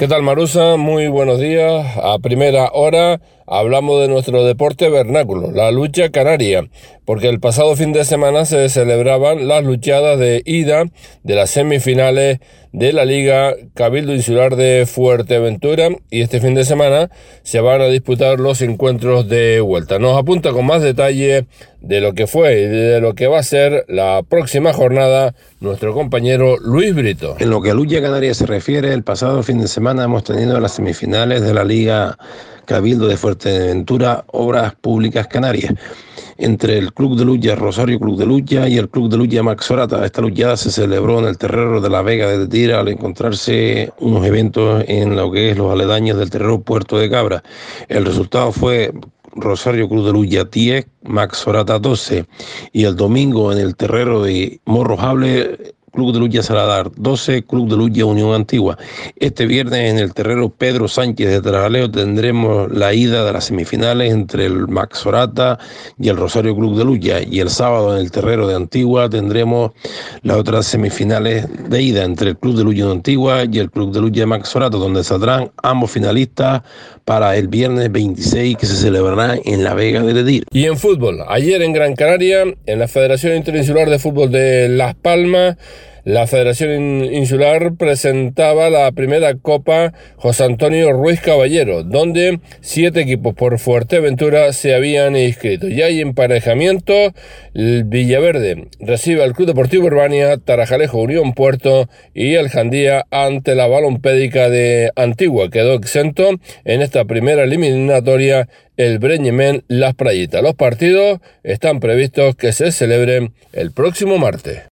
¿Qué tal, Marusa? Muy buenos días. A primera hora hablamos de nuestro deporte vernáculo, la lucha canaria, porque el pasado fin de semana se celebraban las luchadas de ida de las semifinales de la Liga Cabildo Insular de Fuerteventura y este fin de semana se van a disputar los encuentros de vuelta. Nos apunta con más detalle de lo que fue y de lo que va a ser la próxima jornada nuestro compañero Luis Brito. En lo que a lucha canaria se refiere, el pasado fin de semana hemos tenido las semifinales de la Liga Cabildo de Fuerteventura, Obras Públicas Canarias, entre el Club de Lucha Rosario Club de Lucha y el Club de Lucha Max Sorata. Esta luchada se celebró en el terreno de la Vega de Tetira al encontrarse unos eventos en lo que es los aledaños del terreno Puerto de Cabra. El resultado fue Rosario Cruz de Lucha 10, Max Sorata 12, y el domingo en el terreno de Morrojable, Club de Lucha Saladar 12, Club de Lucha Unión Antigua. Este viernes en el terreno Pedro Sánchez de Trajaleo tendremos la ida de las semifinales entre el Max Sorata y el Rosario Club de Lucha, y el sábado en el terreno de Antigua tendremos las otras semifinales de ida entre el Club de Lucha Antigua y el Club de Lucha Max Sorata, donde saldrán ambos finalistas para el viernes 26, que se celebrará en la Vega de Tetira. Y en fútbol, ayer en Gran Canaria, en la Federación Interinsular de Fútbol de Las Palmas, la Federación Insular presentaba la primera Copa José Antonio Ruiz Caballero, donde 7 equipos por Fuerteventura se habían inscrito. Ya hay emparejamiento. El Villaverde recibe al Club Deportivo Urbania, Tarajalejo Unión Puerto y el Jandía ante la Balompédica de Antigua. Quedó exento en esta primera eliminatoria el Breñemen Las Prayitas. Los partidos están previstos que se celebren el próximo martes.